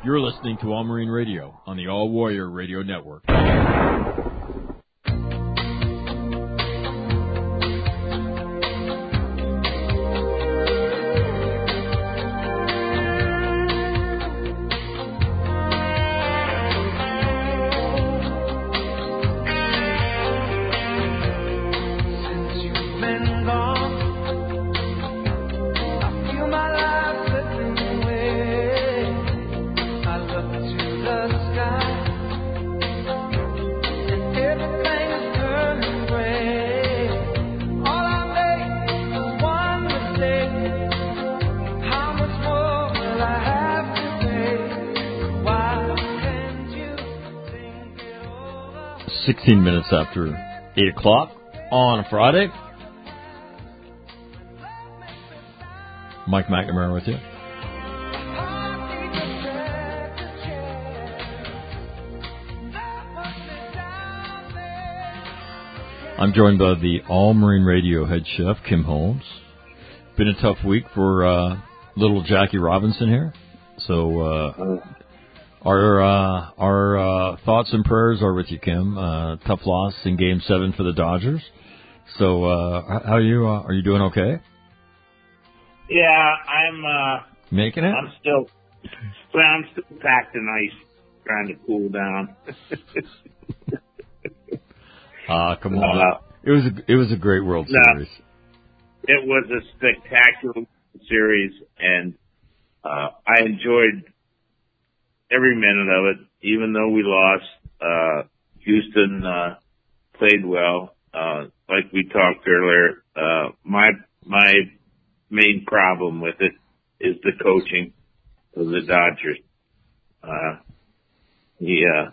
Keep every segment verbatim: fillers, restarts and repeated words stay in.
You're listening to All Marine Radio on the All Warrior Radio Network. sixteen minutes after eight o'clock on a Friday. Mike McNamara with you. I'm joined by the All Marine Radio head chef, Kim Holmes. Been a tough week for uh, little Jackie Robinson here. So uh, our uh, our uh, thoughts and prayers are with you, Kim. Uh, tough loss in Game Seven for the Dodgers. So uh, how are you? Uh, are you doing okay? Yeah, I'm uh, making it. I'm still, well, I'm still packed in ice, trying to cool down. Ah, uh, come on! Uh, it was a, it was a great World no, Series. It was a spectacular series, and uh, I enjoyed every minute of it. Even though we lost, uh, Houston uh, played well. Uh, like we talked earlier, uh, my my main problem with it is the coaching of the Dodgers. Uh, he uh,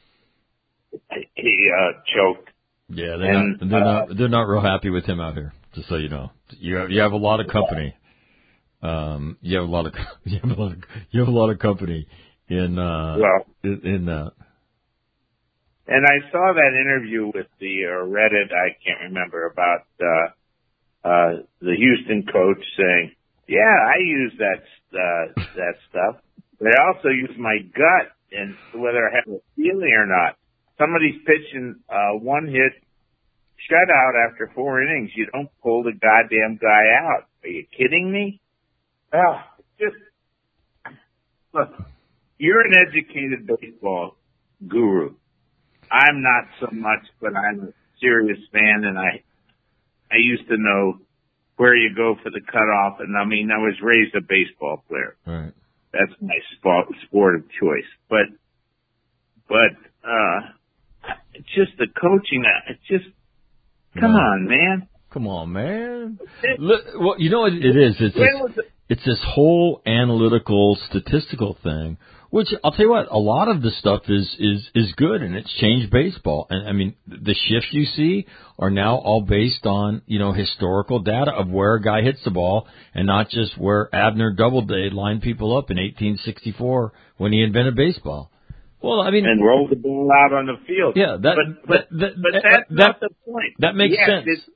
he uh, choked. Yeah, they're and, not they're uh, not they're not real happy with him out here. Just so you know, you have, you have a lot of company. Um, you have a lot of you have a lot of, you have a lot of company in uh well, in, in that. And I saw that interview with the uh, Reddit. I can't remember about uh, uh, the Houston coach saying, "Yeah, I use that uh, that stuff, but I also use my gut and whether I have a feeling or not." Somebody's pitching uh, one hit shutout after four innings. You don't pull the goddamn guy out. Are you kidding me? Oh, just look. You're an educated baseball guru. I'm not so much, but I'm a serious fan, and I I used to know where you go for the cutoff. And I mean, I was raised a baseball player. Right. That's my sport sport of choice. But but uh, it's just the coaching. It's just come no. on, man. Come on, man. Look, well, you know what it is. It's this, it's this whole analytical, statistical thing. Which I'll tell you what, a lot of the stuff is is is good, and it's changed baseball. And I mean, the shifts you see are now all based on, you know, historical data of where a guy hits the ball, and not just where Abner Doubleday lined people up in eighteen sixty-four when he invented baseball. Well, I mean, and rolled the ball out on the field. Yeah, that, but but that, that, but that's that, not the point. That makes yes, sense. It's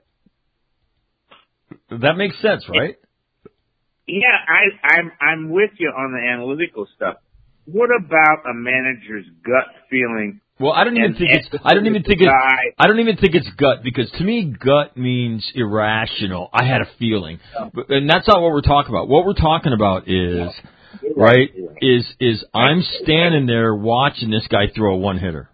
good. That makes sense, right? It, yeah, I I'm I'm with you on the analytical stuff. What about a manager's gut feeling? Well, I don't even and, think and it's. I don't even think guy, it's. I don't even think it's gut, because to me, gut means irrational. I had a feeling, but, and that's not what we're talking about. What we're talking about is, yeah. right, right, is is I'm standing there watching this guy throw a one hitter.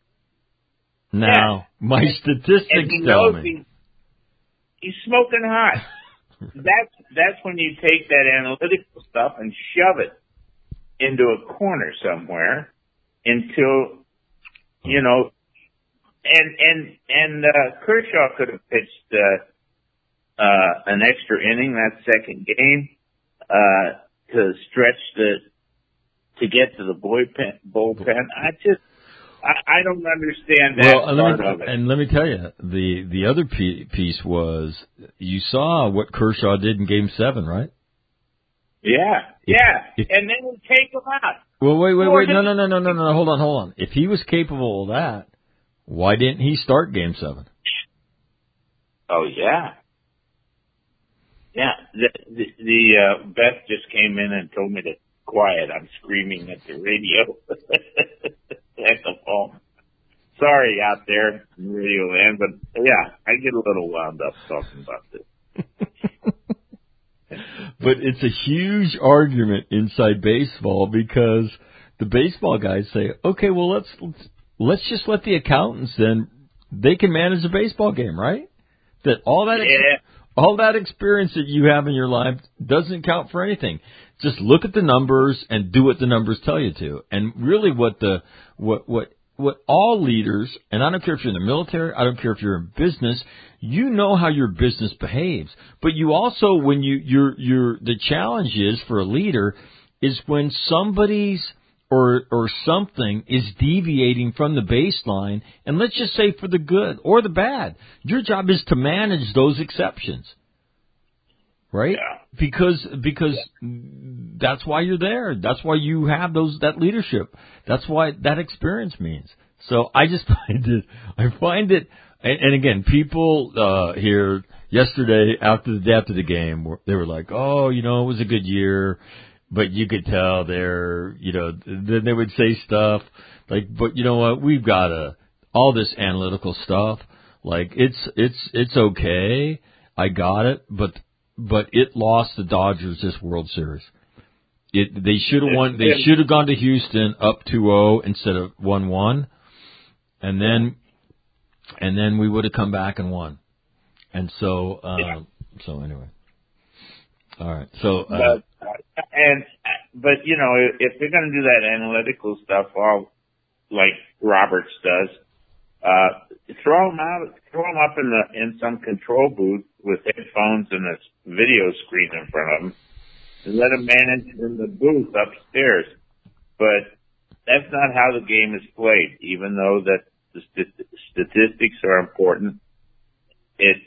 Now, yeah. my statistics and he tell knows me he, he's smoking hot. that's that's when you take that analytical stuff and shove it into a corner somewhere until, you know, and, and, and, uh, Kershaw could have pitched, uh, uh, an extra inning that second game, uh, to stretch the, to get to the bullpen, bullpen. I just, I, I don't understand that well, part me, of it. And let me tell you, the, the other piece was, you saw what Kershaw did in Game seven, right? Yeah, if, yeah, if, and then we take him out. Well, wait, wait, wait, no, no, no, no, no, no, hold on, hold on. If he was capable of that, why didn't he start Game seven? Oh, yeah. Yeah, the, the, the uh, Beth just came in and told me to quiet. I'm screaming at the radio at the phone. Sorry out there in Radio Land, but yeah, I get a little wound up talking about this. But it's a huge argument inside baseball because the baseball guys say, okay, well, let's, let's, let's just let the accountants then, they can manage a baseball game, right? That all that, yeah. all that experience that you have in your life doesn't count for anything. Just look at the numbers and do what the numbers tell you to. And really what the, what, what, what all leaders, and I don't care if you're in the military, I don't care if you're in business, you know how your business behaves. But you also, when you, you're, you're, the challenge is for a leader is when somebody's, or, or something is deviating from the baseline, and let's just say for the good or the bad. Your job is to manage those exceptions. Right? Yeah. Because, because yeah. that's why you're there. That's why you have those, that leadership. That's why that experience means. So I just find it, I find it, and, and again, people, uh, here yesterday after the day after the game, they were like, oh, you know, it was a good year, but you could tell they're, you know, then they would say stuff like, but you know what, we've got a, all this analytical stuff, like it's, it's, it's okay. I got it, but, but it lost the Dodgers this World Series. It, they should have won, they should have gone to Houston up two oh instead of one one. And then, and then we would have come back and won. And so, uh, yeah. so anyway. All right. So, uh, but, and, but you know, if they're going to do that analytical stuff, all like Roberts does, uh, throw them out, throw them up in the, in some control booth with headphones and a video screen in front of them and let them manage in the booth upstairs. But that's not how the game is played, even though that the st- statistics are important. It,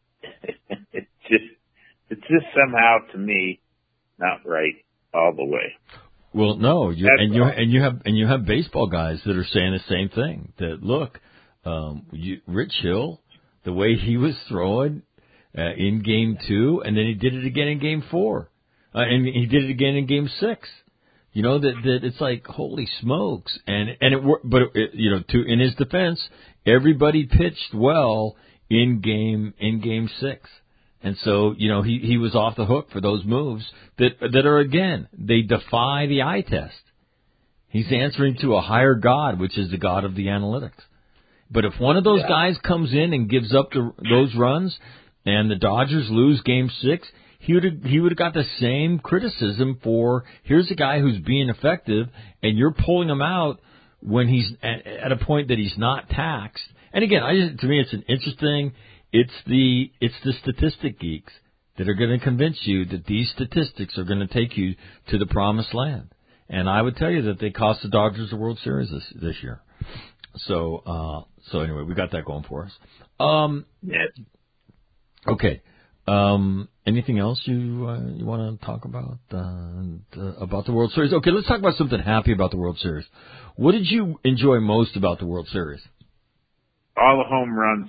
it just, it's just somehow to me not right all the way. Well, no, you, and you and you have and you have baseball guys that are saying the same thing. That look, um, you, Rich Hill, the way he was throwing uh, in Game Two, and then he did it again in Game Four, uh, and he did it again in Game Six. You know that that it's like holy smokes, and and it but it, you know to in his defense, everybody pitched well in game in Game Six. And so, you know, he, he was off the hook for those moves that that are, again, they defy the eye test. He's answering to a higher God, which is the God of the analytics. But if one of those yeah. guys comes in and gives up the, those runs and the Dodgers lose Game six, he would have, he would have got the same criticism for, here's a guy who's being effective, and you're pulling him out when he's at, at a point that he's not taxed. And again, I just, to me, it's an interesting... It's the it's the statistic geeks that are going to convince you that these statistics are going to take you to the promised land. And I would tell you that they cost the Dodgers the World Series this this year. So uh, so anyway, we got that going for us. Um, yes. Okay. Um, anything else you uh, you want to talk about uh, about the World Series? Okay, let's talk about something happy about the World Series. What did you enjoy most about the World Series? All the home runs.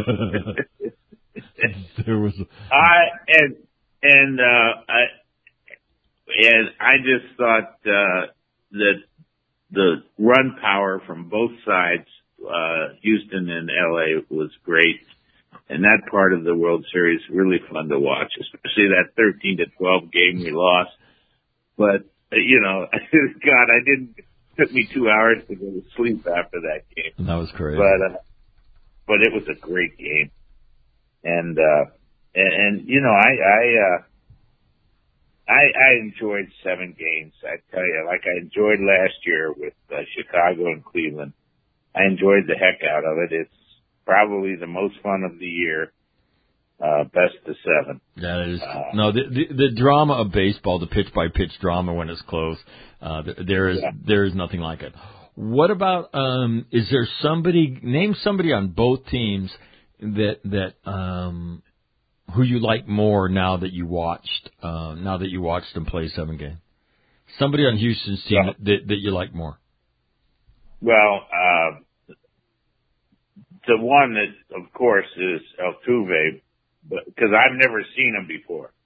There was. A... I and and uh, I and I just thought uh, that the run power from both sides, uh, Houston and L A, was great, and that part of the World Series really fun to watch, especially that thirteen to twelve game we lost. But you know, God, I didn't. It took me two hours to go to sleep after that game. That was crazy. But. Uh, But it was a great game, and uh, and, and you know I I, uh, I I enjoyed seven games. I tell you, like I enjoyed last year with uh, Chicago and Cleveland. I enjoyed the heck out of it. It's probably the most fun of the year. Uh, best of seven. That is uh, no the, the the drama of baseball, the pitch by pitch drama when it's close. Uh, there is yeah. there is nothing like it. What about, um, is there somebody, name somebody on both teams that, that, um, who you like more now that you watched, uh, now that you watched them play seven games? Somebody on Houston's team yeah. that, that you like more? Well, uh, the one that, of course, is Altuve, but, cause I've never seen him before.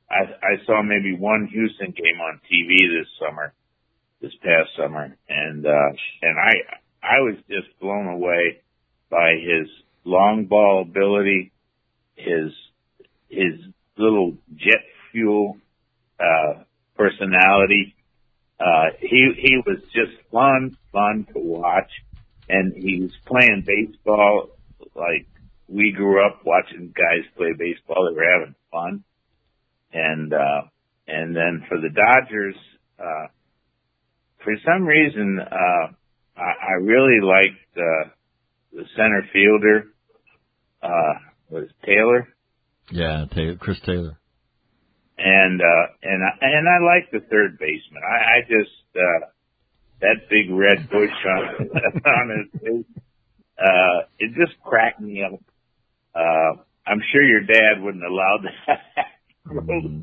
I, I saw maybe one Houston game on T V this summer, this past summer, and uh, and I I was just blown away by his long ball ability, his his little jet fuel uh, personality. Uh, he he was just fun fun to watch, and he was playing baseball like we grew up watching guys play baseball. They were having fun. And, uh, and then for the Dodgers, uh, for some reason, uh, I, I really liked, uh, the center fielder, uh, was Taylor. Yeah, Taylor, Chris Taylor. And, uh, and, I, and I like the third baseman. I, I just, uh, that big red bush on, on his face, uh, it just cracked me up. Uh, I'm sure your dad wouldn't allow that. Mm.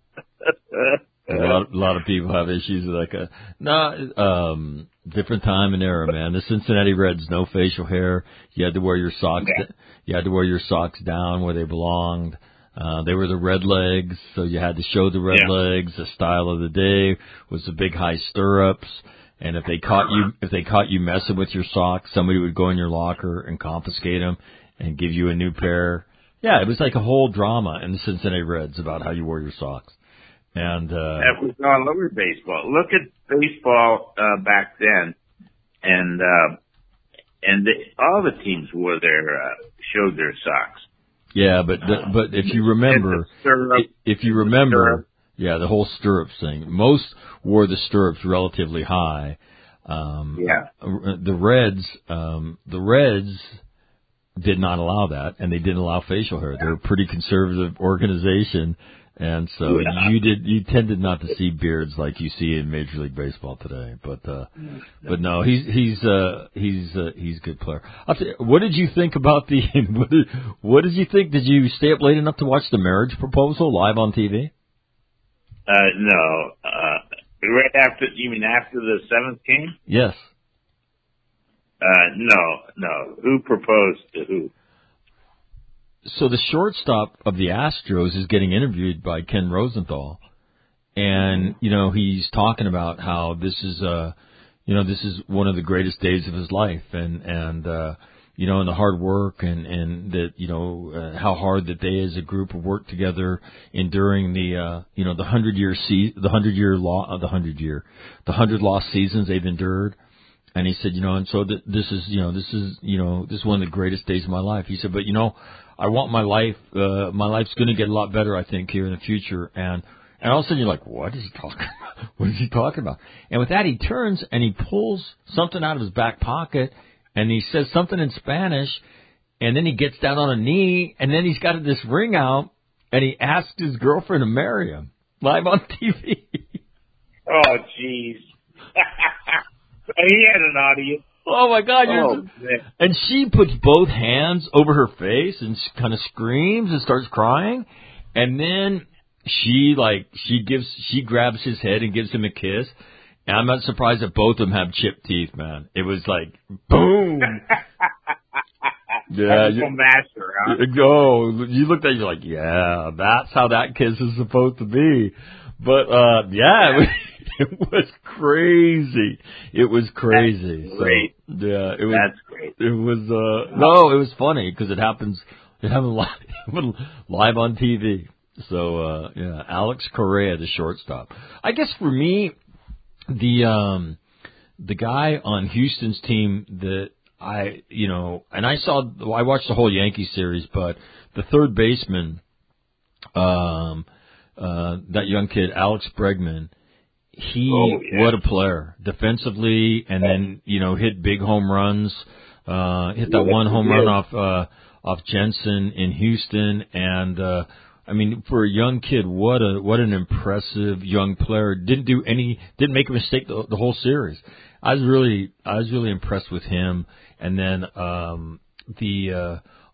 a lot, a lot of people have issues with like a no, um, different time and era, man. The Cincinnati Reds, no facial hair. You had to wear your socks. Yeah. You had to wear your socks down where they belonged. Uh, they were the red legs, so you had to show the red yeah. legs. The style of the day was the big high stirrups. And if they caught you, if they caught you messing with your socks, somebody would go in your locker and confiscate them and give you a new pair. Yeah, it was like a whole drama in the Cincinnati Reds about how you wore your socks. And, uh, that was all over baseball. Look at baseball, uh, back then. And, uh, and they, all the teams wore their, uh, showed their socks. Yeah, but, the, but if you remember, if you remember, yeah, the whole stirrups thing, most wore the stirrups relatively high. Um, yeah. The Reds, um, the Reds, did not allow that, and they didn't allow facial hair. They're a pretty conservative organization, and so yeah. you did you tended not to see beards like you see in Major League Baseball today. But uh, but no, he's he's uh, he's uh, he's a good player. I'll tell you, what did you think about the what did, what did you think? Did you stay up late enough to watch the marriage proposal live on T V? Uh, no, uh, right after you mean after the seventh game? Yes. Uh, no, no. Who proposed to who? So the shortstop of the Astros is getting interviewed by Ken Rosenthal, and you know he's talking about how this is, uh, you know, this is one of the greatest days of his life, and and uh, you know, and the hard work, and and that you know uh, how hard that they as a group have worked together, enduring the uh, you know the hundred year se- the hundred year law, uh, the hundred year, the hundred lost seasons they've endured. And he said, you know, and so th- this is, you know, this is, you know, this is one of the greatest days of my life. He said, but you know, I want my life, uh, my life's going to get a lot better, I think, here in the future. And, and all of a sudden you're like, what is he talking about? What is he talking about? And with that, he turns and he pulls something out of his back pocket and he says something in Spanish. And then he gets down on a knee and then he's got this ring out and he asks his girlfriend to marry him live on T V. Oh, jeez. He had an audience. Oh my God! Oh, and she puts both hands over her face and kind of screams and starts crying, and then she like she gives she grabs his head and gives him a kiss. And I'm not surprised that both of them have chipped teeth, man. It was like boom. Yeah, you, master, huh? Oh, you looked at it, you're like, yeah, that's how that kiss is supposed to be. But uh yeah. yeah. It was crazy. It was crazy. That's great. So, yeah, it was. That's great. It was. Uh, no, it was funny because it happens. It happened live, live on T V. So uh, yeah, Alex Correa, the shortstop. I guess for me, the um, the guy on Houston's team that I, you know, and I saw. I watched the whole Yankee series, but the third baseman, um, uh, that young kid, Alex Bregman. He, oh, yeah. what a player defensively, and then, you know, hit big home runs, uh, hit that one home run off, uh, off Jensen in Houston. And, uh, I mean, for a young kid, what a, what an impressive young player. Didn't do any, didn't make a mistake the, the whole series. I was really, I was really impressed with him. And then, um, the, uh,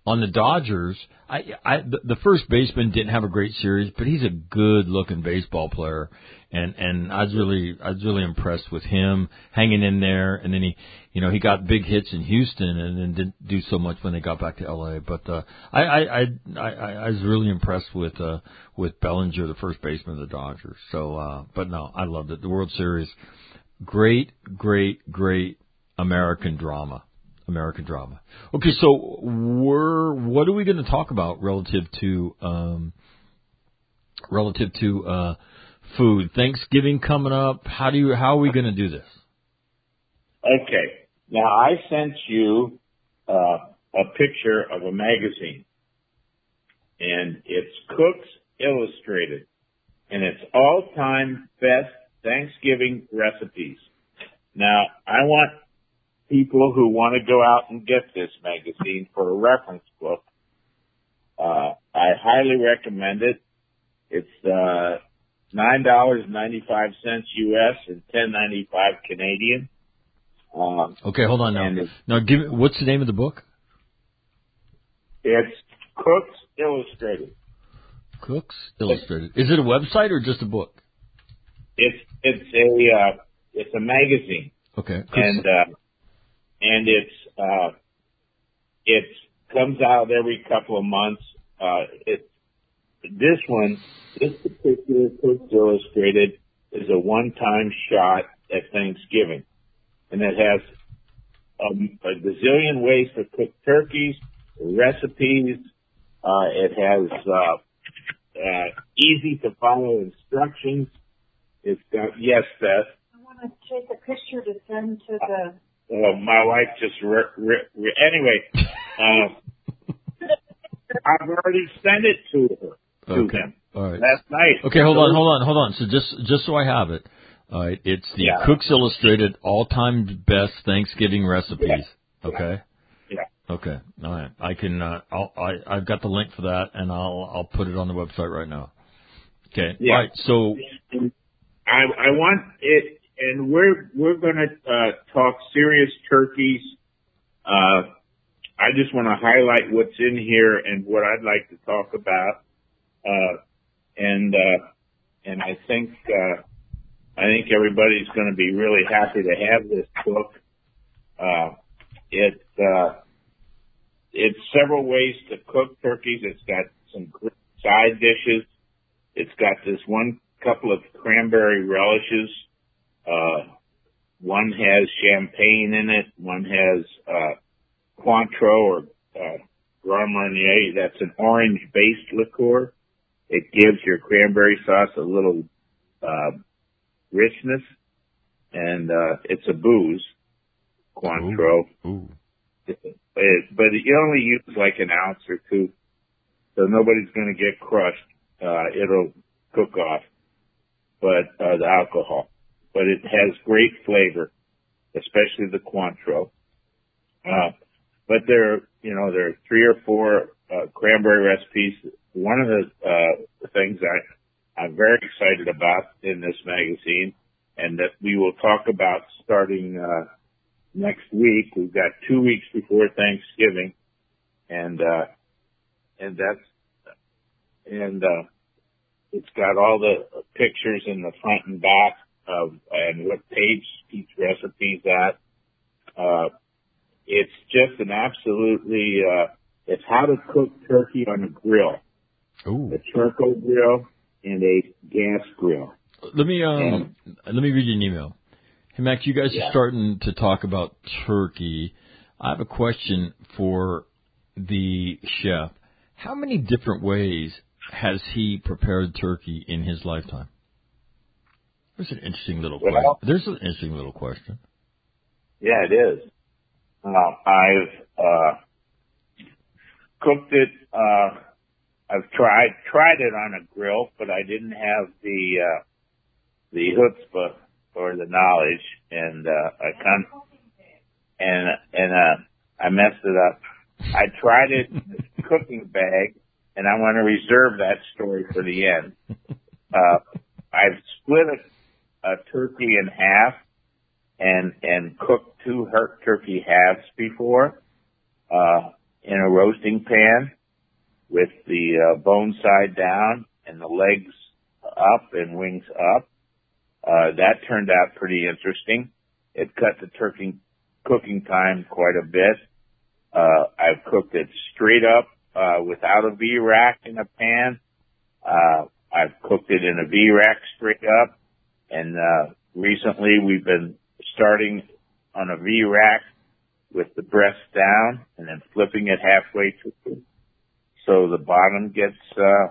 on the Dodgers, I, I, the, the first baseman didn't have a great series, but he's a good-looking baseball player, and and I was really, I was really impressed with him hanging in there. And then he, you know, he got big hits in Houston, and then didn't do so much when they got back to L A. But uh, I, I, I, I, I was really impressed with uh, with Bellinger, the first baseman of the Dodgers. So, uh, but no, I loved it. The World Series, great, great, great American drama. American drama. Okay, so we're what are we going to talk about relative to um, relative to uh, food? Thanksgiving coming up. How do you how are we going to do this? Okay. Now I sent you uh, a picture of a magazine, and it's Cooks Illustrated, and it's all-time best Thanksgiving recipes. Now I want people who want to go out and get this magazine for a reference book. Uh, I highly recommend it. It's, uh, nine dollars and ninety-five cents U S and ten ninety-five Canadian. Um, okay, hold on now. Now give me, what's the name of the book? It's Cooks Illustrated. Cooks Illustrated. Is it a website or just a book? It's, it's a, uh, it's a magazine. Okay. And, uh, And it's, uh, it comes out every couple of months. Uh, it, this one, this particular Cooks Illustrated is a one-time shot at Thanksgiving. And it has um, a gazillion ways to cook turkeys, recipes. Uh, it has, uh, uh, easy to follow instructions. It's got, yes, Beth. I want to take a picture to send to the Uh, my wife just re- re- re- anyway. Uh, I've already sent it to her to okay. them All right. last night. Okay, hold on, hold on, hold on. So just just so I have it, all right. It's the yeah. Cooks Illustrated all-time best Thanksgiving recipes. Yeah. Okay. Yeah. Okay. All right. I can. Uh, I'll, I I've got the link for that, and I'll I'll put it on the website right now. Okay. Yeah. All right. So I I want it. And we're we're going to uh, talk serious turkeys. Uh, I just want to highlight what's in here and what I'd like to talk about. Uh, and uh, and I think uh, I think everybody's going to be really happy to have this book. Uh, it uh, it's several ways to cook turkeys. It's got some side dishes. It's got this one couple of cranberry relishes. Uh, one has champagne in it. One has, uh, Cointreau or, uh, Grand Marnier. That's an orange-based liqueur. It gives your cranberry sauce a little, uh, richness. And, uh, it's a booze, Cointreau. Ooh. Ooh. It, it, but you only use like an ounce or two. So nobody's going to get crushed. Uh, it'll cook off. But, uh, the alcohol. But it has great flavor, especially the Cointreau. Uh, but there, you know, there are three or four uh, cranberry recipes. One of the uh, things I, I'm very excited about in this magazine, and that we will talk about starting uh, next week. We've got two weeks before Thanksgiving, and uh, and that's and uh, it's got all the pictures in the front and back. Of, and what page each recipe's at. Uh, it's just an absolutely, uh, it's how to cook turkey on a grill. Ooh. A charcoal grill and a gas grill. Let me, um, and, let me read you an email. Hey, Mac, you guys yeah. are starting to talk about turkey. I have a question for the chef. How many different ways has he prepared turkey in his lifetime? There's an interesting little well, question. There's an interesting little question. Yeah, it is. Uh, I've uh, cooked it. Uh, I've tried tried it on a grill, but I didn't have the uh, the chutzpah or the knowledge, and uh, I kind and and uh, I messed it up. I tried it in a cooking bag, and I want to reserve that story for the end. Uh, I've split a a turkey in half and, and cooked two turkey halves before. Uh, in a roasting pan with the uh, bone side down and the legs up and wings up. Uh, that turned out pretty interesting. It cut the turkey cooking time quite a bit. Uh, I've cooked it straight up, uh, without a V-rack in a pan. Uh, I've cooked it in a V-rack straight up. And, uh, recently we've been starting on a V-rack with the breast down and then flipping it halfway through. So the bottom gets, uh,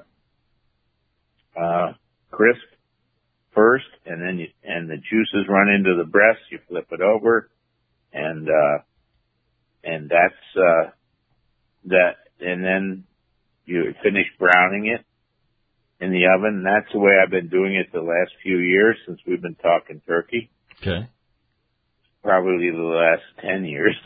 uh, crisp first, and then you, and the juices run into the breast. You flip it over, and, uh, and that's, uh, that, and then you finish browning it in the oven. And that's the way I've been doing it the last few years since we've been talking turkey. Okay. Probably the last ten years.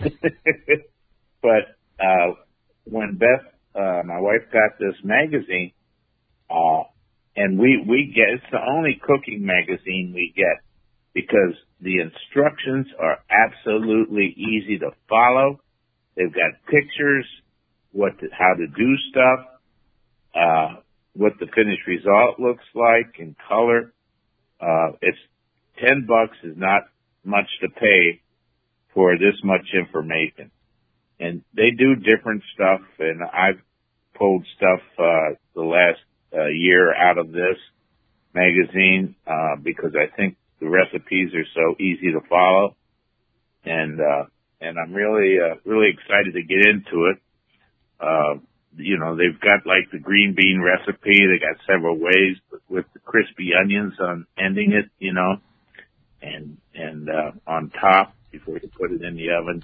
But, uh, when Beth, uh, my wife got this magazine, uh, and we, we get, it's the only cooking magazine we get because the instructions are absolutely easy to follow. They've got pictures, what to, how to do stuff, uh, what the finished result looks like in color. Uh, it's ten bucks is not much to pay for this much information. And they do different stuff, and I've pulled stuff, uh, the last uh, year out of this magazine, uh, because I think the recipes are so easy to follow. And, uh, and I'm really, uh, really excited to get into it. Uh, you know, they've got like the green bean recipe. They got several ways with the crispy onions on ending it, you know, and, and, uh, on top before you put it in the oven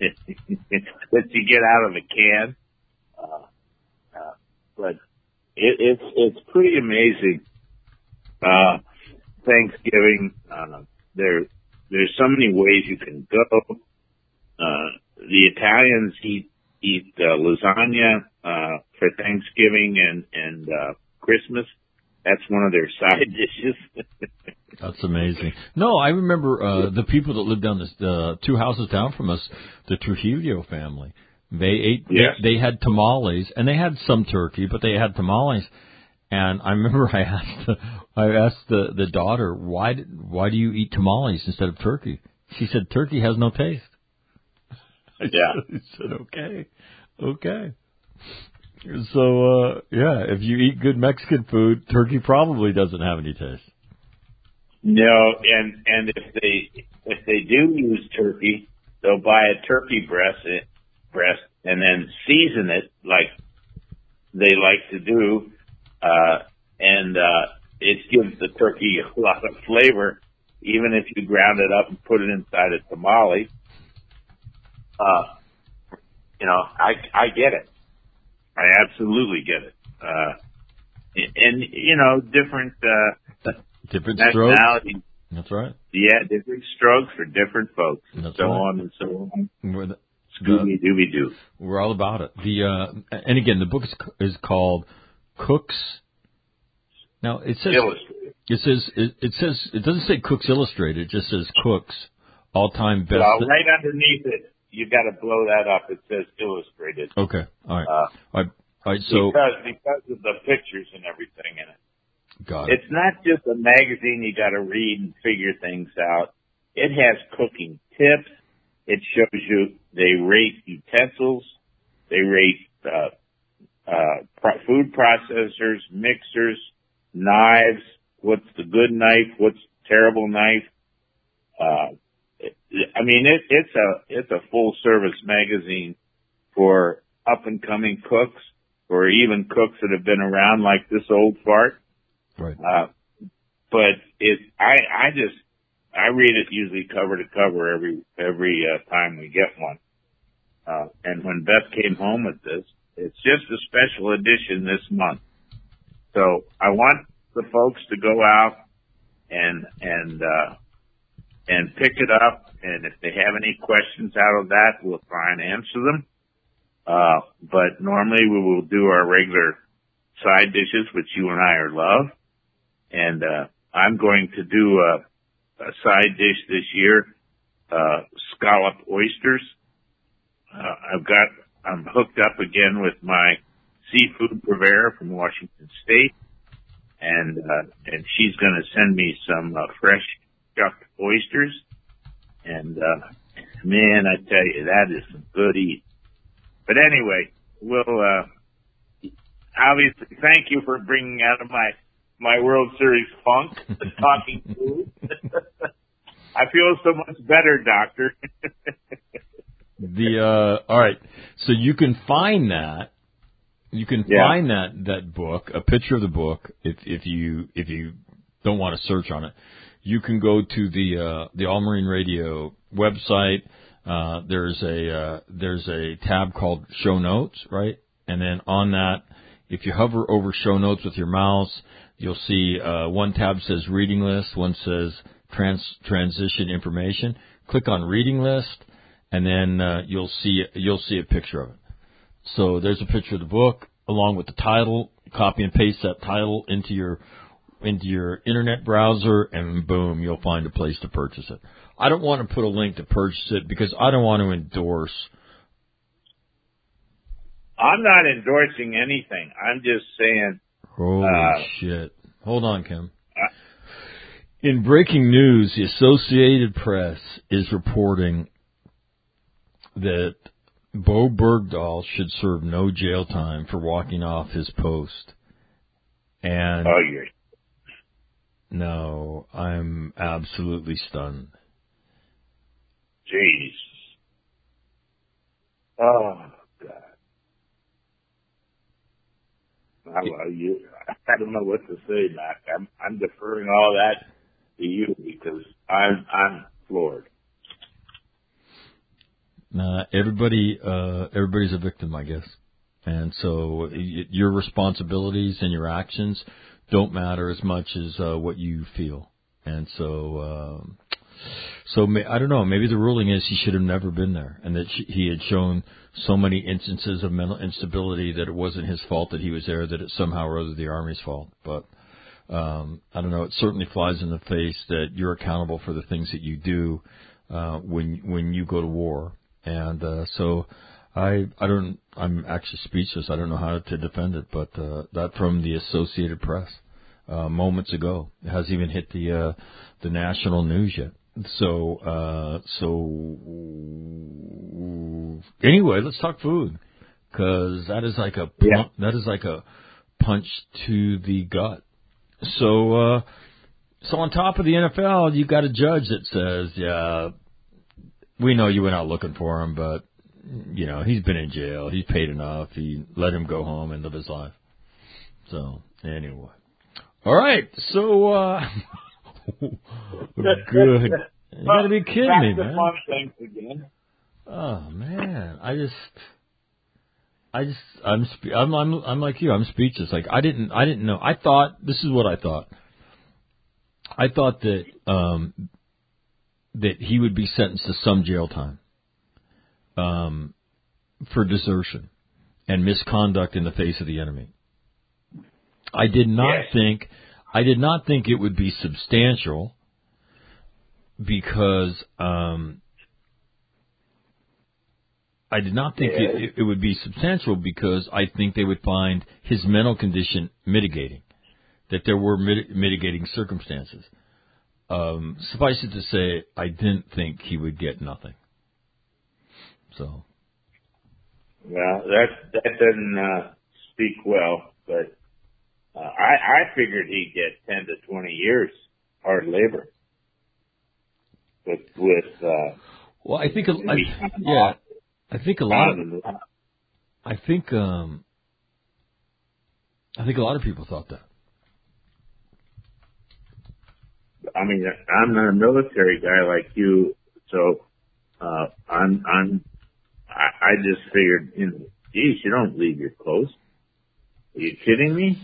that you get out of a can. Uh, uh, but it, it's, it's pretty amazing. Uh, Thanksgiving, uh, there, there's so many ways you can go. Uh, the Italians eat, eat, uh, lasagna, uh, for Thanksgiving and, and, uh, Christmas. That's one of their side dishes. That's amazing. No, I remember, uh, the people that lived down this, uh, two houses down from us, the Trujillo family. They ate, yes. they, they had tamales, and they had some turkey, but they had tamales. And I remember I asked, the, I asked the, the daughter, why, did, why do you eat tamales instead of turkey? She said, turkey has no taste. I yeah. said, I said, okay, okay. So, uh, yeah, if you eat good Mexican food, turkey probably doesn't have any taste. No, and, and if they, if they do use turkey, they'll buy a turkey breast, breast and then season it like they like to do, uh, and, uh, it gives the turkey a lot of flavor, even if you ground it up and put it inside a tamale. Uh, you know, I, I get it. I absolutely get it. Uh, and, you know, different, uh, different strokes. nationalities. That's right. Yeah, different strokes for different folks. That's so right. on and so on. We're the, Scooby Dooby Doo. We're all about it. The, uh, and again, the book is, is called Cooks. Now it says, Illustrated. it says, it, it says, it doesn't say Cooks Illustrated. It just says Cooks all time best. Well, right underneath it, you got to blow that up. It says Illustrated. Okay. All right. Uh, all right. All right. So because because of the pictures and everything in it. Got it. It's not just a magazine you got to read and figure things out. It has cooking tips. It shows you they rate utensils. They rate uh, uh, pro- food processors, mixers, knives. What's the good knife? What's the terrible knife? Uh, I mean, it, it's a it's a full service magazine for up and coming cooks, or even cooks that have been around like this old fart. Right. Uh, but it, I I just I read it usually cover to cover every every uh, time we get one. Uh, and when Beth came home with this, it's just a special edition this month. So I want the folks to go out and and uh, and pick it up. And if they have any questions out of that, we'll try and answer them. Uh, but normally we will do our regular side dishes, which you and I are love. And, uh, I'm going to do a, a side dish this year, uh, scalloped oysters. Uh, I've got I'm hooked up again with my seafood purveyor from Washington State, and uh, and she's going to send me some uh, fresh shucked oysters. And uh, man, I tell you, that is some good eat. But anyway, we'll uh, obviously thank you for bringing out of my my World Series funk, talking food. I feel so much better, Doctor. the uh, all right, so you can find that. You can yeah. find that, that book, a picture of the book, if if you if you don't want to search on it. You can go to the uh, the All Marine Radio website. Uh, there's a uh, there's a tab called Show Notes, right? And then on that, if you hover over Show Notes with your mouse, you'll see uh, one tab says Reading List, one says Trans Transition Information. Click on Reading List, and then uh, you'll see you'll see a picture of it. So there's a picture of the book along with the title. Copy and paste that title into your into your internet browser, and boom, you'll find a place to purchase it. I don't want to put a link to purchase it because I don't want to endorse. I'm not endorsing anything. I'm just saying. Holy uh, shit. Hold on, Kim. Uh, In breaking news, the Associated Press is reporting that Bo Bergdahl should serve no jail time for walking off his post. And oh, you're... no, I'm absolutely stunned. Jeez. Oh, God. I, well, you, I don't know what to say, Mac. I'm, I'm deferring all that to you because I'm, I'm floored. Uh, everybody, uh, everybody's a victim, I guess. And so y- your responsibilities and your actions don't matter as much as uh, what you feel. And so, um, so may, I don't know, maybe the ruling is he should have never been there, and that she, he had shown so many instances of mental instability that it wasn't his fault that he was there, that it's somehow or other the Army's fault. But um, I don't know, it certainly flies in the face that you're accountable for the things that you do uh, when when you go to war. And uh, so I I don't I'm actually speechless. I don't know how to defend it, but uh, that from the Associated Press uh, moments ago. It hasn't even hit the uh, the national news yet. So uh, so anyway, let's talk food, because that is like a yeah. that is like a punch to the gut. So uh, so on top of the N F L, you got a judge that says, yeah, we know you went out looking for him, but, you know, he's been in jail. He's paid enough. He let him go home and live his life. So, anyway. All right. So, uh, good. You got to be kidding me, man. Fun things again. Oh, man. I just, I just, I'm, spe- I'm, I'm, I'm like you. I'm speechless. Like, I didn't, I didn't know. I thought, this is what I thought. I thought that, um, that he would be sentenced to some jail time um, for desertion and misconduct in the face of the enemy. I did not yes. think I did not think it would be substantial because um, I did not think yes. it, it would be substantial because I think they would find his mental condition mitigating, that there were mit- mitigating circumstances. Um, suffice it to say, I didn't think he would get nothing. So. Well, that that doesn't uh, speak well, but uh, I I figured he'd get ten to twenty years hard labor. With with. Uh, well, I think a, I, yeah, I think a lot. Of, I think um, I think a lot of people thought that. I mean, I'm not a military guy like you, so uh, I'm I'm I, I just figured, you know, geez, you don't leave your clothes. Are you kidding me?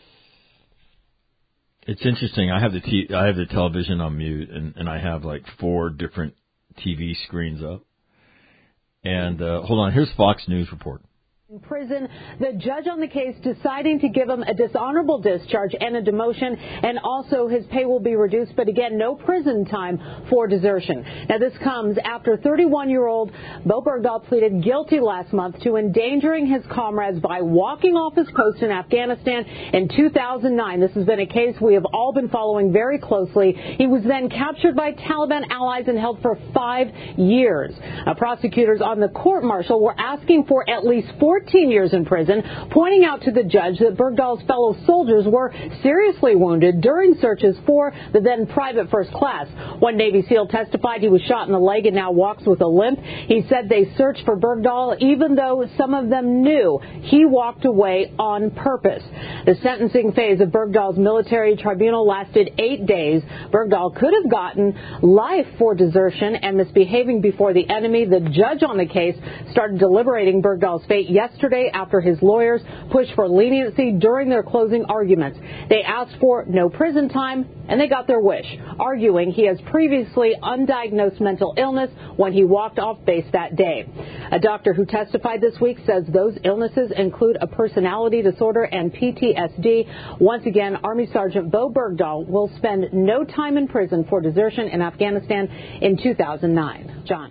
It's interesting. I have the t- I have the television on mute, and, and I have like four different T V screens up. And uh, hold on, here's Fox News report. In prison, the judge on the case deciding to give him a dishonorable discharge and a demotion, and also his pay will be reduced, but again, no prison time for desertion. Now, this comes after thirty-one-year-old Bo Bergdahl pleaded guilty last month to endangering his comrades by walking off his post in Afghanistan in two thousand nine. This has been a case we have all been following very closely. He was then captured by Taliban allies and held for five years. Uh, prosecutors on the court-martial were asking for at least fourteen years in prison, pointing out to the judge that Bergdahl's fellow soldiers were seriously wounded during searches for the then private first class. One Navy SEAL testified he was shot in the leg and now walks with a limp. He said they searched for Bergdahl even though some of them knew he walked away on purpose. The sentencing phase of Bergdahl's military tribunal lasted eight days. Bergdahl could have gotten life for desertion and misbehaving before the enemy. The judge on the case started deliberating Bergdahl's fate yesterday. Yesterday, after his lawyers pushed for leniency during their closing arguments. They asked for no prison time, and they got their wish, arguing he has previously undiagnosed mental illness when he walked off base that day. A doctor who testified this week says those illnesses include a personality disorder and P T S D. Once again, Army Sergeant Bo Bergdahl will spend no time in prison for desertion in Afghanistan in two thousand nine. John.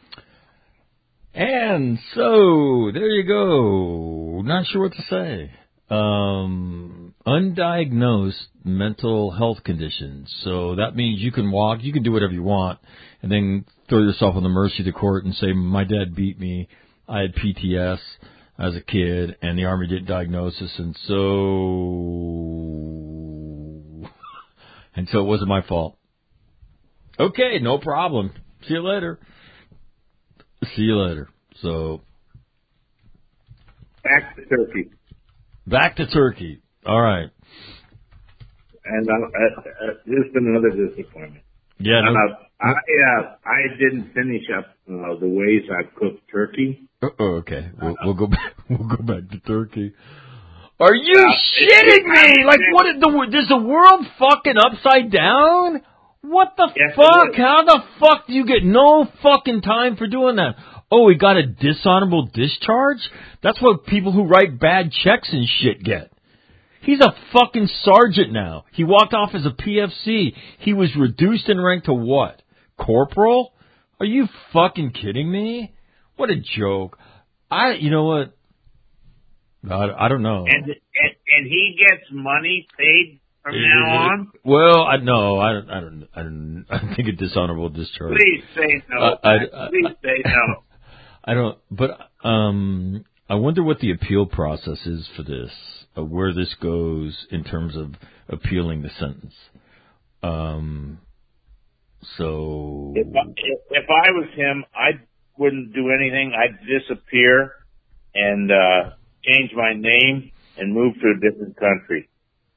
And so, there you go. Not sure what to say. Um, undiagnosed mental health conditions. So that means you can walk, you can do whatever you want, and then throw yourself on the mercy of the court and say, my dad beat me, I had P T S as a kid, and the Army didn't diagnose us, and so... and so it wasn't my fault. Okay, no problem. See you later. See you later. So, back to Turkey. Back to Turkey. All right. And uh, uh, uh, just another disappointment. Yeah. No, uh, I uh, I didn't finish up uh, the ways I cook turkey. Oh, okay. We'll, we'll go back. We'll go back to Turkey. Are you uh, shitting me? Like, what? Is the is the world fucking upside down? What the yes, fuck? How the fuck do you get no fucking time for doing that? Oh, he got a dishonorable discharge? That's what people who write bad checks and shit get. He's a fucking sergeant now. He walked off as a P F C. He was reduced in rank to what? Corporal? Are you fucking kidding me? What a joke. I, you know what? I, I don't know. And, and and he gets money paid from now on? Well, I no, I don't, I don't, I don't, I don't think a dishonorable discharge. Please say no. Uh, I, I, Please I, say no. I don't, but um, I wonder what the appeal process is for this, uh, where this goes in terms of appealing the sentence. Um, so if I, if I was him, I wouldn't do anything. I'd disappear and uh, change my name and move to a different country.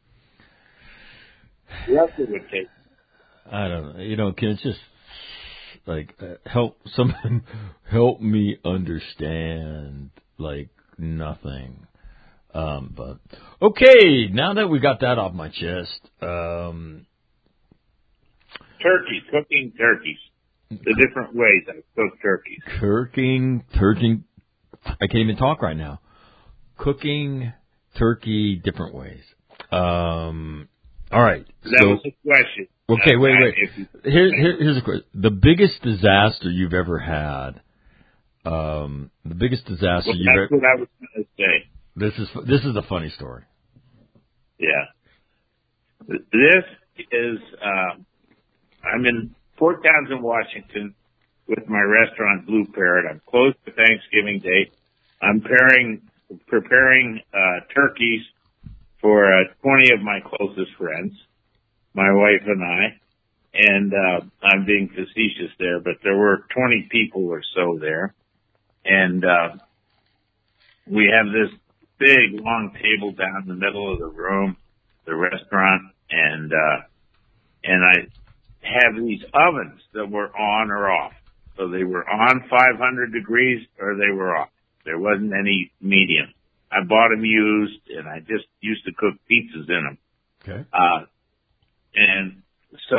What it would take? I don't know. You know, can it just like uh, help someone help me understand like nothing? Um, but okay, now that we got that off my chest, um, turkey, cooking turkeys, the different ways I cook turkeys. Cooking turkey. I can't even talk right now. Cooking turkey different ways. Um. All right. That so, was the question. Okay, uh, wait, wait. Here, here, here's a question. The biggest disaster you've ever had. Um, the biggest disaster well, you've that's ever. That's what I was going to say. This is this is a funny story. Yeah. This is. Uh, I'm in Fort Townsend, Washington, with my restaurant Blue Parrot. I'm close to Thanksgiving Day. I'm preparing preparing uh, turkeys for uh, twenty of my closest friends, my wife and I, and uh, I'm being facetious there, but there were twenty people or so there, and uh, we have this big long table down in the middle of the room, the restaurant, and uh, and I have these ovens that were on or off. So they were on five hundred degrees or they were off. There wasn't any medium. I bought them used, and I just used to cook pizzas in them. Okay. Uh, and so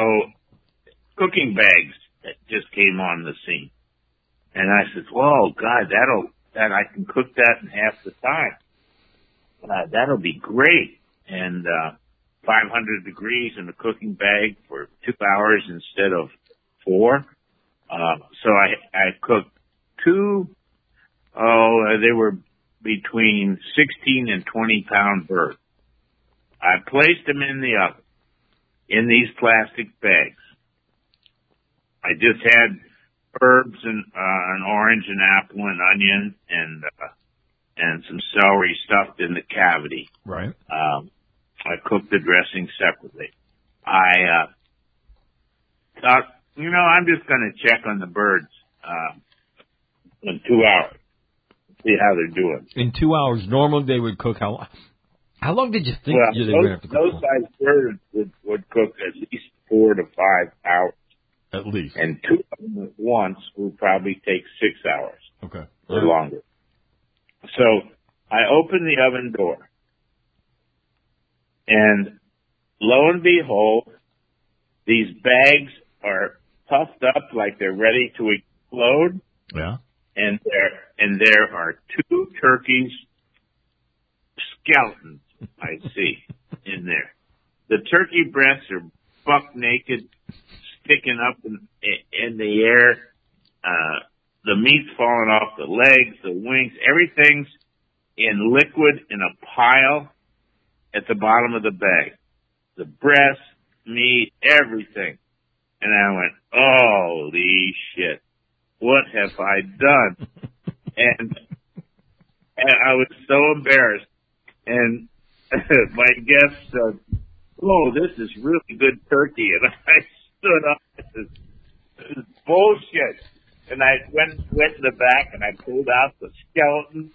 cooking bags that just came on the scene. And I said, whoa, God, that'll, that I can cook that in half the time. Uh, that'll be great. And, uh, five hundred degrees in the cooking bag for two hours instead of four. Uh, so I, I cooked two, oh, they were between sixteen and twenty pound birds. I placed them in the oven in these plastic bags. I just had herbs and, uh, an orange and apple and onion and, uh, and some celery stuffed in the cavity. Right. Um, I cooked the dressing separately. I, uh, thought, you know, I'm just going to check on the birds, uh, in two hours. See how they're doing. In two hours, normally they would cook how How long did you think well, they those, would have to cook? Those size birds would, would cook at least four to five hours. At least. And two of them at once would probably take six hours. Okay. Or right. longer. So I opened the oven door. And lo and behold, these bags are puffed up like they're ready to explode. Yeah. And there, and there are two turkeys, skeletons, I see, in there. The turkey breasts are buck naked, sticking up in, in the air. Uh, the meat's falling off the legs, the wings, everything's in liquid in a pile at the bottom of the bag. The breast, meat, everything. And I went, holy shit. What have I done? and, and I was so embarrassed. And my guest said, oh, this is really good turkey. And I stood up and said, this is bullshit. And I went, went in the back and I pulled out the skeleton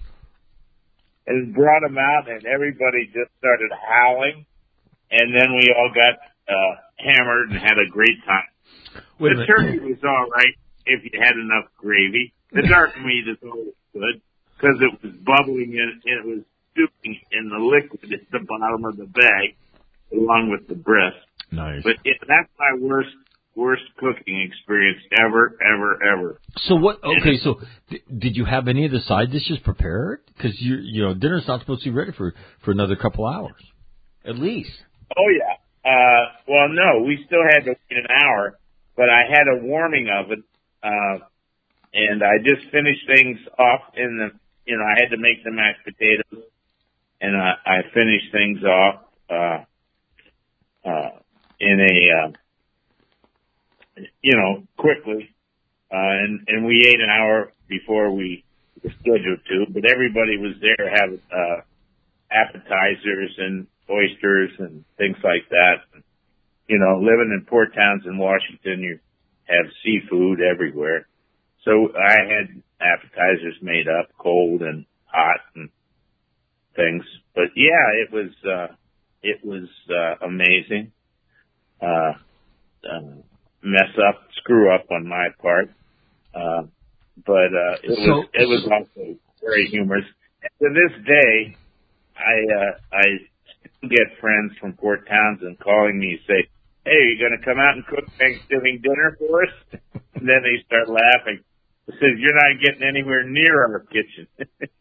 and brought them out, and everybody just started howling. And then we all got uh hammered and had a great time. Wait the turkey was all right if you had enough gravy. The dark meat is always good because it was bubbling in, it was stewing in the liquid at the bottom of the bag along with the breast. Nice. But it, that's my worst worst cooking experience ever, ever, ever. So what? Okay, so th- did you have any of the side dishes prepared? Because you you know dinner's not supposed to be ready for for another couple hours, at least. Oh yeah. Uh, well, no, we still had to wait an hour, but I had a warming oven, uh, and I just finished things off in the. You know, I had to make the mashed potatoes, and I, I finished things off uh, uh, in a. Uh, you know, quickly, uh, and, and we ate an hour before we were scheduled to, but everybody was there having, uh, appetizers and oysters and things like that. And, you know, living in Port Townsend, Washington, you have seafood everywhere. So I had appetizers made up, cold and hot and things. But yeah, it was, uh, it was, uh, amazing. Uh, um, mess up, screw up on my part. Uh, but, uh, it so, was, it was also very humorous. And to this day, I, uh, I still get friends from Port Townsend calling me and say, hey, are you going to come out and cook Thanksgiving dinner for us? And then they start laughing. It says, you're not getting anywhere near our kitchen.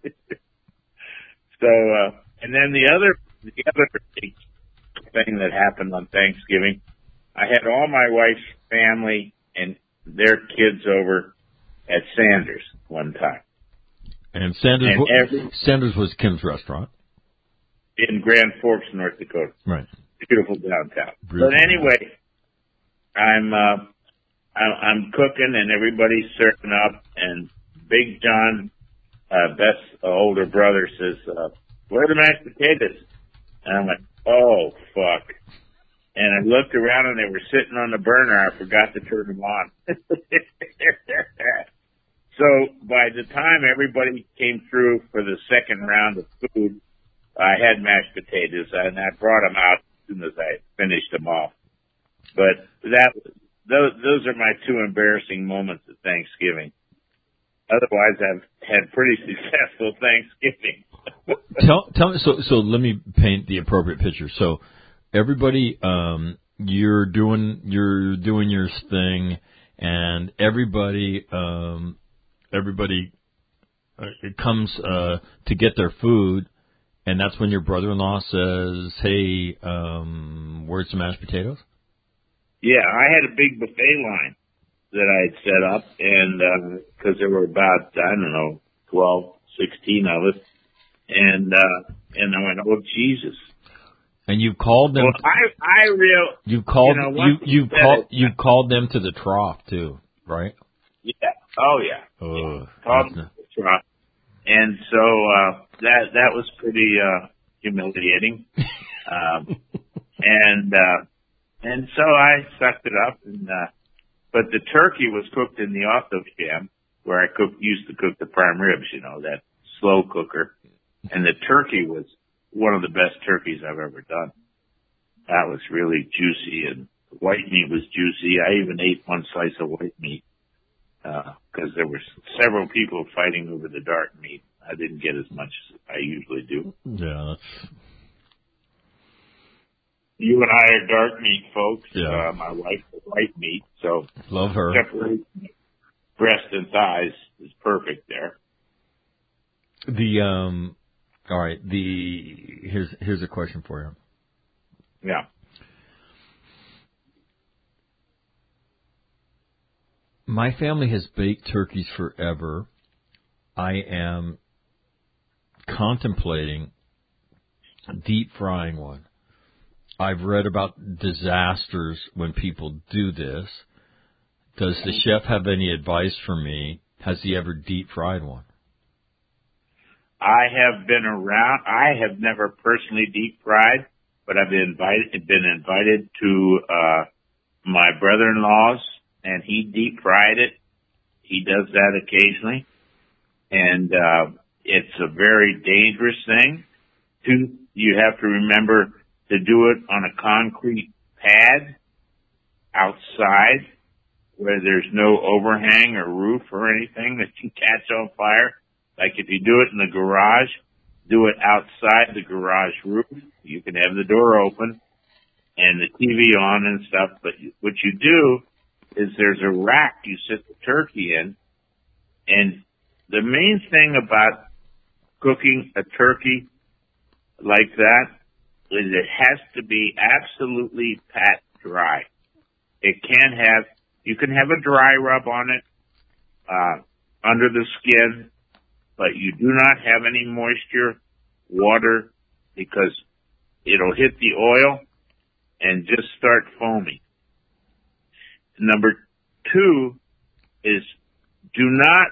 So, uh, and then the other, the other thing that happened on Thanksgiving, I had all my wife's family and their kids over at Sanders one time. And Sanders, and w- every, Sanders was Kim's restaurant in Grand Forks, North Dakota. Right. Beautiful downtown. Beautiful. But anyway, I'm uh, I'm, I'm cooking and everybody's serving up, and Big John, uh, Beth's uh, older brother, says, uh, "Where are the mashed potatoes?" And I went, "Oh fuck." And I looked around and they were sitting on the burner. I forgot to turn them on. So by the time everybody came through for the second round of food, I had mashed potatoes and I brought them out as soon as I finished them off. But that, those, those are my two embarrassing moments at Thanksgiving. Otherwise, I've had pretty successful Thanksgiving. tell, tell me, so, so let me paint the appropriate picture. So, everybody, um, you're doing, you're doing your thing, and everybody, um, everybody it comes uh, to get their food, and that's when your brother-in-law says, "Hey, um, where's the mashed potatoes?" Yeah, I had a big buffet line that I had set up, and because uh, there were about I don't know twelve, sixteen of us, and uh, and I went, "Oh Jesus." And you called them. Well, I I real. You called you know, you you called it, you called them to the trough too, right? Yeah. Oh yeah. Oh, yeah. Called them to the trough, and so uh, that that was pretty uh, humiliating, um, and uh, and so I sucked it up, and uh, but the turkey was cooked in the auto jam where I cook used to cook the prime ribs, you know, that slow cooker, and the turkey was one of the best turkeys I've ever done. That was really juicy, and the white meat was juicy. I even ate one slice of white meat because uh, there were several people fighting over the dark meat. I didn't get as much as I usually do. Yeah, that's... You and I are dark meat folks. Yeah. Uh, my wife is white meat, so love her. Separate breast and thighs is perfect there. The um. All right. The here's here's a question for you. Yeah. My family has baked turkeys forever. I am contemplating deep frying one. I've read about disasters when people do this. Does the chef have any advice for me? Has he ever deep fried one? I have been around. I have never personally deep fried, but I've been invited, been invited to, uh, my brother-in-law's, and he deep fried it. He does that occasionally. And, uh, it's a very dangerous thing. Two, you have to remember to do it on a concrete pad outside where there's no overhang or roof or anything that can catch on fire. Like if you do it in the garage, do it outside the garage roof. You can have the door open and the T V on and stuff. But what you do is there's a rack you sit the turkey in. And the main thing about cooking a turkey like that is it has to be absolutely pat dry. It can't have, you can have a dry rub on it, uh, under the skin, but you do not have any moisture, water, because it'll hit the oil and just start foaming. Number two is do not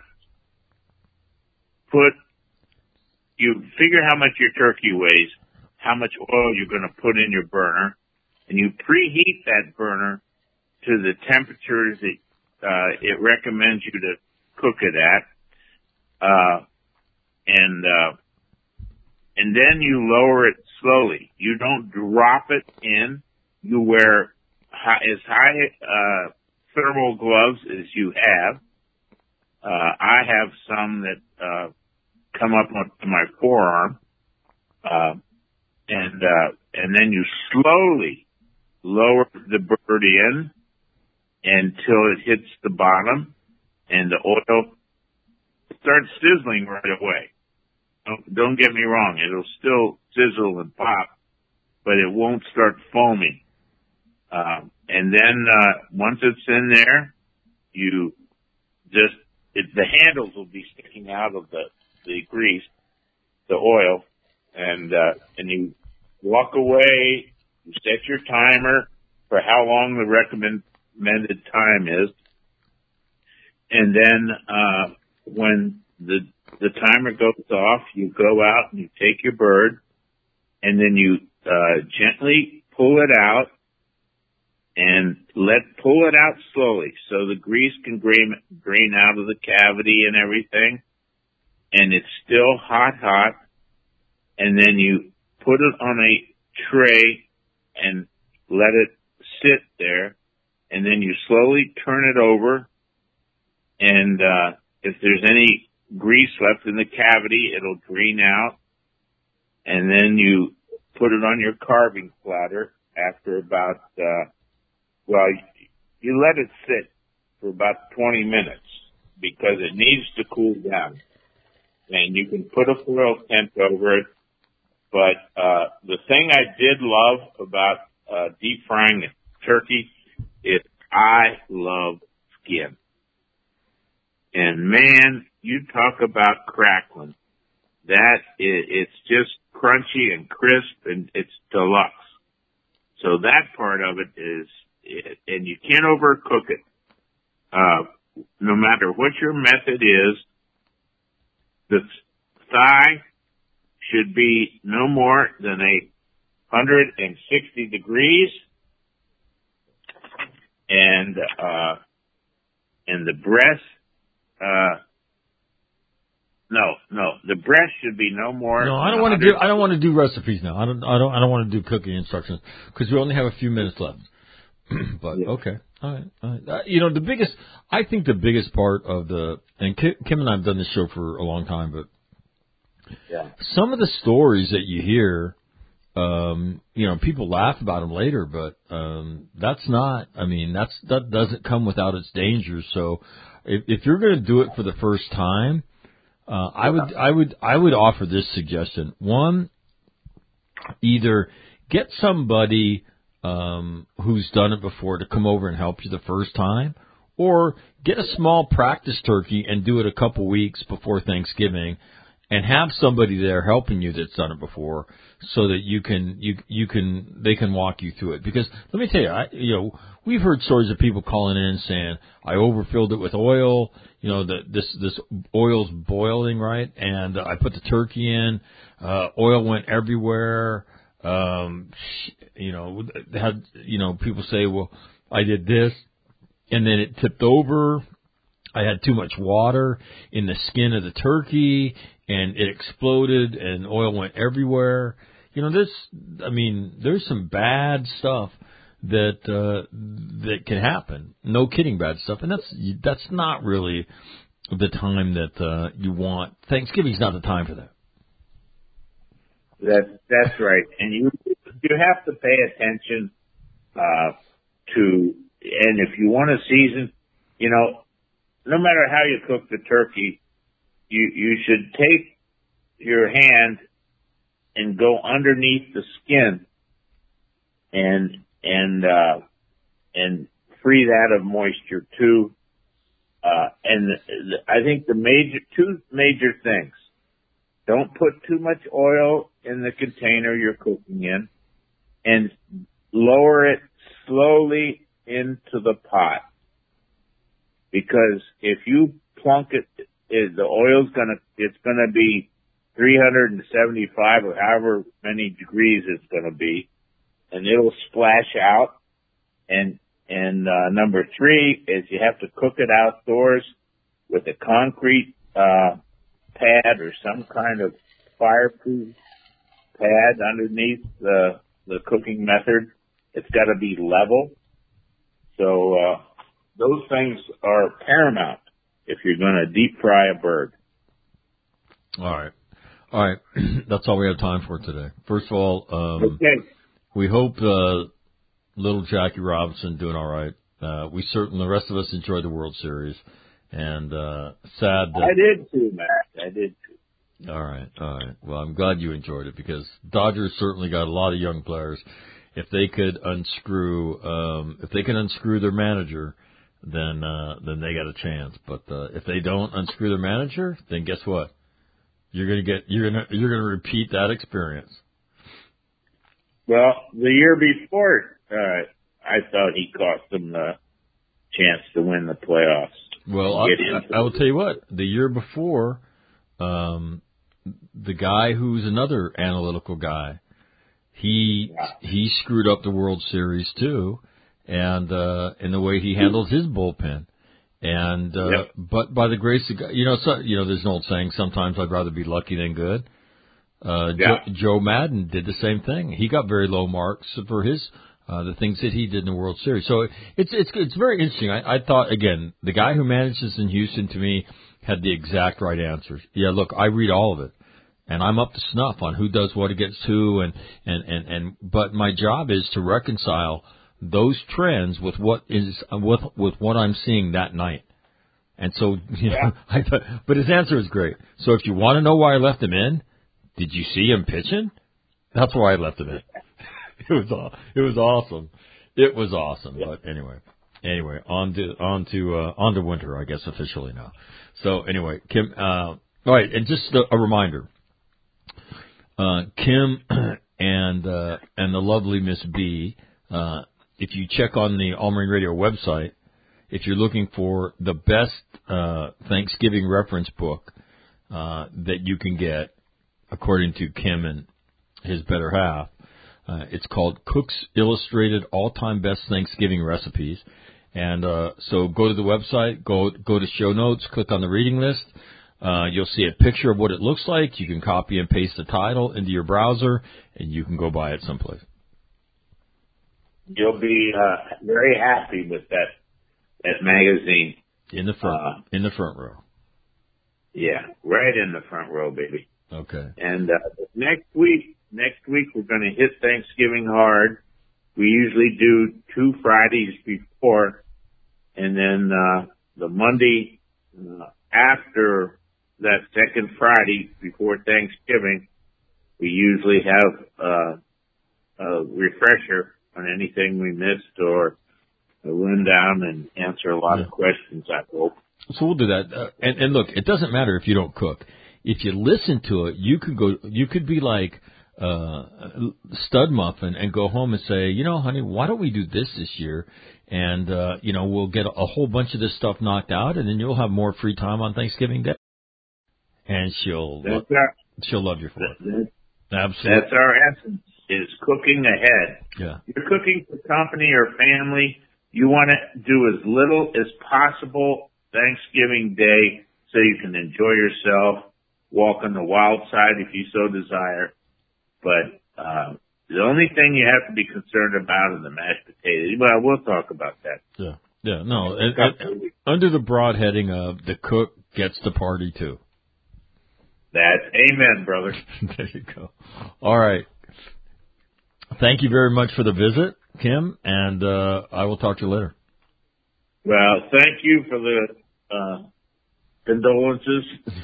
put, you figure how much your turkey weighs, how much oil you're going to put in your burner, and you preheat that burner to the temperatures that uh, it recommends you to cook it at. Uh, and, uh, and then you lower it slowly. You don't drop it in. You wear high, as high, uh, thermal gloves as you have. Uh, I have some that, uh, come up to my forearm. Uh, and, uh, and then you slowly lower the bird in until it hits the bottom and the oil starts sizzling right away. Don't, don't get me wrong. It'll still sizzle and pop, but it won't start foaming. Um, and then, uh, once it's in there, you just, it, the handles will be sticking out of the, the grease, the oil, and, uh, and you walk away, you set your timer for how long the recommended time is. And then, uh, when the, the timer goes off, you go out and you take your bird and then you, uh, gently pull it out and let, pull it out slowly so the grease can drain, drain out of the cavity and everything. And it's still hot, hot. And then you put it on a tray and let it sit there. And then you slowly turn it over. And, uh, if there's any grease left in the cavity, it'll drain out. And then you put it on your carving platter after about, uh, well, you let it sit for about twenty minutes because it needs to cool down. and you can put a foil tent over it. But uh, the thing I did love about uh, deep frying a turkey is I love skin. And man, you talk about crackling. That is, it's just crunchy and crisp, and it's deluxe. So that part of it is, and you can't overcook it. Uh, no matter what your method is, the thigh should be no more than a hundred and sixty degrees, and uh, and the breast. Uh, no, no, the breast should be no more. No, I don't want to do. I don't want to do recipes now. I don't. I don't. I don't want to do cooking instructions because we only have a few minutes left. But yeah. Okay, all right, all right. Uh, you know, the biggest. I think the biggest part of the and Kim, Kim and I have done this show for a long time, but yeah, some of the stories that you hear, um, you know, people laugh about them later, but um, that's not. I mean, that's that doesn't come without its dangers. So. If, if you're going to do it for the first time, uh, I would, I would, I would offer this suggestion. One, either get somebody um, who's done it before to come over and help you the first time, or get a small practice turkey and do it a couple weeks before Thanksgiving, and have somebody there helping you that's done it before, so that you can you you can they can walk you through it. Because let me tell you, I, you know, we've heard stories of people calling in saying, I overfilled it with oil, you know, the, this this oil's boiling, right, and I put the turkey in, uh, oil went everywhere, um, you know, had you know people say, well, I did this, and then it tipped over. I had too much water in the skin of the turkey, and it exploded, and oil went everywhere. You know, this, I mean, there's some bad stuff that uh, that can happen. No kidding, bad stuff, and that's that's not really the time that uh, you want. Thanksgiving's not the time for that. That's that's right, and you you have to pay attention uh, to, and if you want to season, you know. No matter how you cook the turkey, you, you should take your hand and go underneath the skin and, and, uh, and free that of moisture too. Uh, and the, I think the major, two major things. Don't put too much oil in the container you're cooking in, and lower it slowly into the pot. Because if you plunk it, it the oil's gonna, it's gonna be three hundred seventy-five or however many degrees it's gonna be, and it'll splash out. And, and, uh, number three is you have to cook it outdoors with a concrete, uh, pad or some kind of fireproof pad underneath the, the cooking method. It's gotta be level. So, uh, those things are paramount if you're going to deep fry a bird. All right. All right. That's all we have time for today. First of all, um, okay. we hope uh, little Jackie Robinson doing all right. Uh, we certainly, the rest of us enjoyed the World Series. And uh, sad that... I did too, Matt. I did too. All right. All right. Well, I'm glad you enjoyed it because Dodgers certainly got a lot of young players. If they could unscrew, um, if they can unscrew their manager, then uh, then they got a chance. But uh, if they don't unscrew their manager, then guess what? You're gonna get you're gonna you're gonna repeat that experience. Well, the year before, uh, I thought he cost them the chance to win the playoffs. Well, I, I, I will tell you what. The year before, um, the guy who's another analytical guy, he yeah. he screwed up the World Series too. And, uh, in the way he handles his bullpen. And, uh, yep. but by the grace of God, you know, so, you know, there's an old saying, sometimes I'd rather be lucky than good. Uh, yeah. Joe, Joe Madden did the same thing. He got very low marks for his, uh, the things that he did in the World Series. So it's, it's, it's very interesting. I, I thought, again, the guy who manages in Houston to me had the exact right answers. Yeah, look, I read all of it. And I'm up to snuff on who does what against who and, and, and, and, but my job is to reconcile those trends with what is with with what I'm seeing that night, And so, you know, yeah. I thought, but his answer is great. So if you want to know why I left him in, did you see him pitching? That's why I left him in. It was it was awesome. It was awesome. Yeah. But anyway, anyway, on to on to uh, on to winter, I guess officially now. So anyway, Kim. Uh, all right, and just a, a reminder, uh, Kim and uh, and the lovely Miss B. Uh, if you check on the All Marine Radio website, if you're looking for the best uh, Thanksgiving reference book uh, that you can get, according to Kim and his better half, uh, it's called Cook's Illustrated All-Time Best Thanksgiving Recipes. And uh, so go to the website, go go to show notes, click on the reading list. Uh, you'll see a picture of what it looks like. You can copy and paste the title into your browser, and you can go buy it someplace. You'll be uh, very happy with that that magazine. In the front, uh, in the front row. Yeah, right in the front row, baby. Okay. And uh, next week, next week we're going to hit Thanksgiving hard. We usually do two Fridays before, and then uh, the Monday uh, after that second Friday before Thanksgiving, we usually have uh, a refresher on anything we missed or a rundown and answer a lot yeah. of questions, I hope. So we'll do that. Uh, and, and look, it doesn't matter if you don't cook. If you listen to it, you could go. You could be like uh, Stud Muffin and go home and say, you know, honey, why don't we do this this year? And uh, you know, we'll get a, a whole bunch of this stuff knocked out, and then you'll have more free time on Thanksgiving Day. And she'll lo- our, she'll love you for it. That, Absolutely. That's our essence: is cooking ahead. Yeah. You're cooking for company or family. You want to do as little as possible Thanksgiving Day so you can enjoy yourself, walk on the wild side if you so desire. But uh, the only thing you have to be concerned about is the mashed potatoes. Well, we'll talk about that. Yeah, yeah, no. And, and, under the broad heading of the cook gets the party too. That's amen, brother. There you go. All right. Thank you very much for the visit, Kim, and uh, I will talk to you later. Well, thank you for the uh, condolences.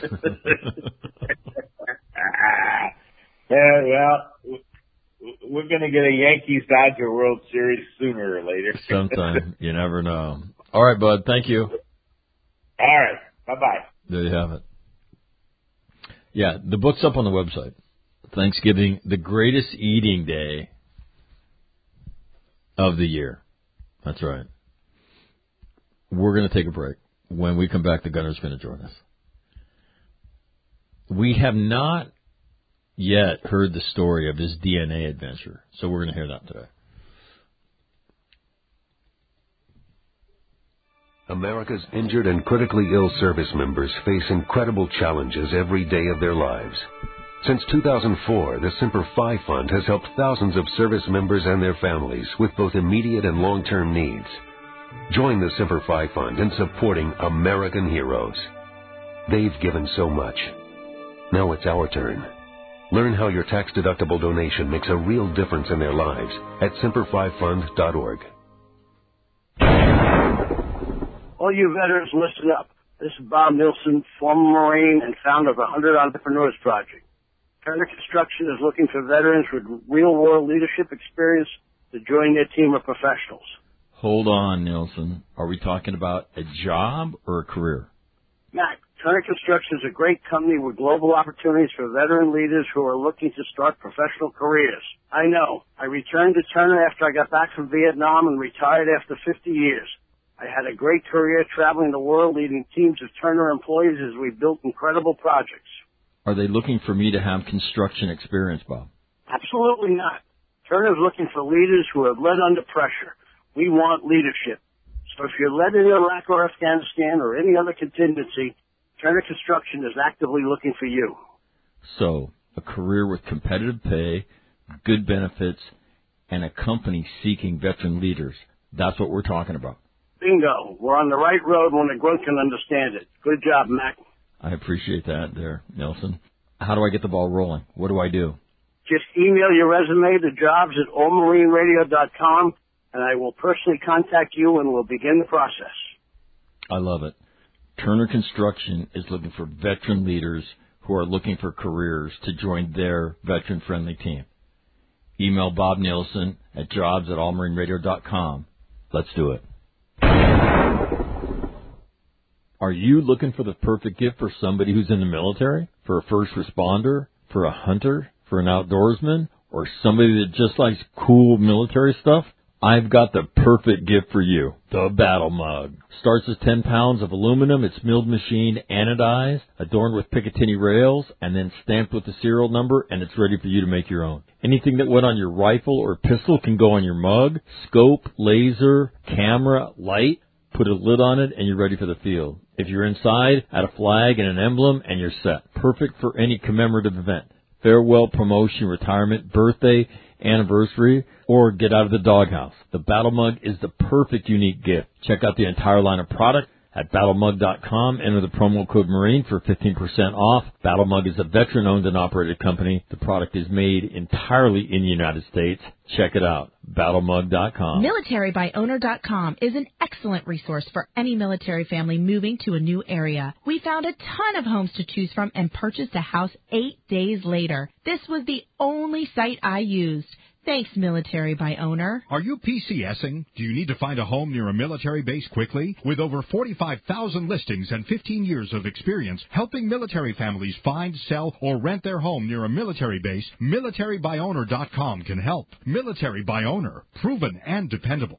Yeah, well, we're going to get a Yankees-Dodger World Series sooner or later. Sometime. You never know. All right, bud. Thank you. All right. Bye-bye. There you have it. Yeah, the book's up on the website. Thanksgiving, the greatest eating day of the year. That's right. We're going to take a break. When we come back, the Gunner's going to join us. We have not yet heard the story of his D N A adventure, so we're going to hear that today. America's injured and critically ill service members face incredible challenges every day of their lives. Since two thousand four, the Semper Fi Fund has helped thousands of service members and their families with both immediate and long-term needs. Join the Semper Fi Fund in supporting American heroes. They've given so much. Now it's our turn. Learn how your tax-deductible donation makes a real difference in their lives at semper fi fund dot org. All you veterans, listen up. This is Bob Nilsson, former Marine and founder of the one hundred Entrepreneurs Project. Turner Construction is looking for veterans with real-world leadership experience to join their team of professionals. Hold on, Nilsson. Are we talking about a job or a career? Mac, Turner Construction is a great company with global opportunities for veteran leaders who are looking to start professional careers. I know. I returned to Turner after I got back from Vietnam and retired after fifty years. I had a great career traveling the world leading teams of Turner employees as we built incredible projects. Are they looking for me to have construction experience, Bob? Absolutely not. Turner is looking for leaders who have led under pressure. We want leadership. So if you're led in Iraq or Afghanistan or any other contingency, Turner Construction is actively looking for you. So, a career with competitive pay, good benefits, and a company seeking veteran leaders. That's what we're talking about. Bingo. We're on the right road when the grunt can understand it. Good job, Mac. I appreciate that there, Nelson. How do I get the ball rolling? What do I do? Just email your resume to jobs at all marine radio dot com, and I will personally contact you and we'll begin the process. I love it. Turner Construction is looking for veteran leaders who are looking for careers to join their veteran-friendly team. Email Bob Nielsen at jobs at all marine radio dot com. Let's do it. Are you looking for the perfect gift for somebody who's in the military, for a first responder, for a hunter, for an outdoorsman, or somebody that just likes cool military stuff? I've got the perfect gift for you, the Battle Mug. Starts as ten pounds of aluminum. It's milled machined, anodized, adorned with Picatinny rails, and then stamped with the serial number, and it's ready for you to make your own. Anything that went on your rifle or pistol can go on your mug. Scope, laser, camera, light. Put a lid on it, and you're ready for the field. If you're inside, add a flag and an emblem, and you're set. Perfect for any commemorative event. Farewell, promotion, retirement, birthday, anniversary, or get out of the doghouse. The Battle Mug is the perfect unique gift. Check out the entire line of product at battle mug dot com. Enter the promo code MARINE for fifteen percent off. Battle Mug is a veteran-owned and operated company. The product is made entirely in the United States. Check it out, battle mug dot com. military by owner dot com is an excellent resource for any military family moving to a new area. We found a ton of homes to choose from and purchased a house eight days later. This was the only site I used. Thanks, Military by Owner. Are you PCSing? Do you need to find a home near a military base quickly? With over forty-five thousand listings and fifteen years of experience helping military families find, sell, or rent their home near a military base, military by owner dot com can help. Military by Owner, proven and dependable.